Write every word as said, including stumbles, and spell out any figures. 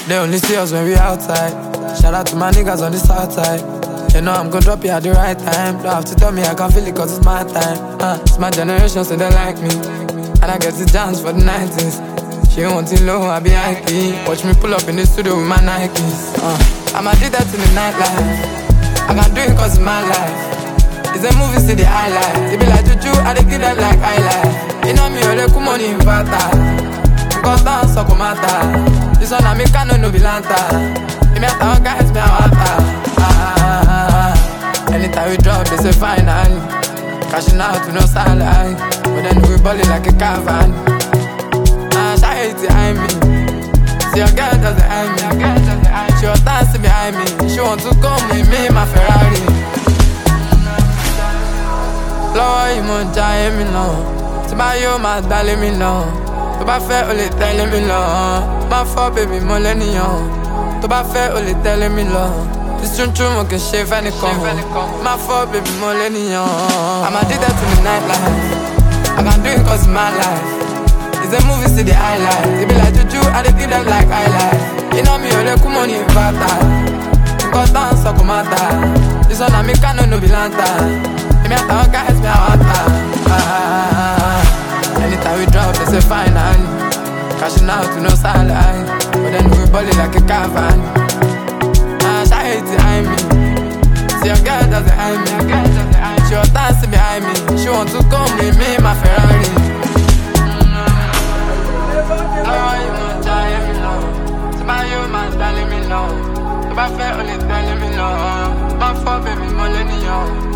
They only see us when we outside. Shout out to my niggas on the south side. You know I'm gonna drop you at the right time. Don't have to tell me I can feel it cause it's my time. uh, It's my generation so they like me. And I get the chance for the nineties. She want it low, I be high key. Watch me pull up in the studio with my Nikes. uh, I'm addicted to the nightlife. I can do it cause it's my life. It's a movie, see the highlight. They be like Juju, I dey give them like highlight. You know me, all the cool money in Vata. Cause dance, so come matter. This one I make I no be lanta. If me at our guys, me a water. Anytime we drop, they say finally. Cashing out with no salary. But then we ballin' like a caravan. Ah, she hates behind me. See your girl doesn't eye me. She was dancing behind me. She want to come with me, my Ferrari. Lọ́wọ́ yìí mo ń jayé mi lọ. Tí bá yóò máa dálé mi lọ. Tó bá fẹ́ o lè tẹ̀lé mi lọ. Má fọ́ bèbí mo lẹ́nìyàn. Tó bá fẹ́ o lè tẹ̀lé mi lọ. It's true true mo kì í ṣe fẹ́nìkan. Má fọ́ bèbí mo lẹ́nìyàn. I'm addicted to the nightlife. I can do it cause it's my life. It's a movie, see the highlight. They be like Juju, I dey give them like highlight. You know me, all the cool money in Vata. Cause dance, so come matter. This one I make I no be lanta. Me at our guys, me a water. ah, Anytime we drop, they say finally. Cashing out with no salary. But then we ballin' like a caravan. Ah, she hates behind me. See your girl doesn't eye me. She was dancing behind me. She want to come with me, my Ferrari. Lọ́wọ́ yìí mo ń jayé mi lọ. Tí bá yóò máa dálé mi lọ. Tó bá fẹ́ o lè tẹ̀lé mi lọ. Má fọ́ bèbí mo lẹ́nìyàn.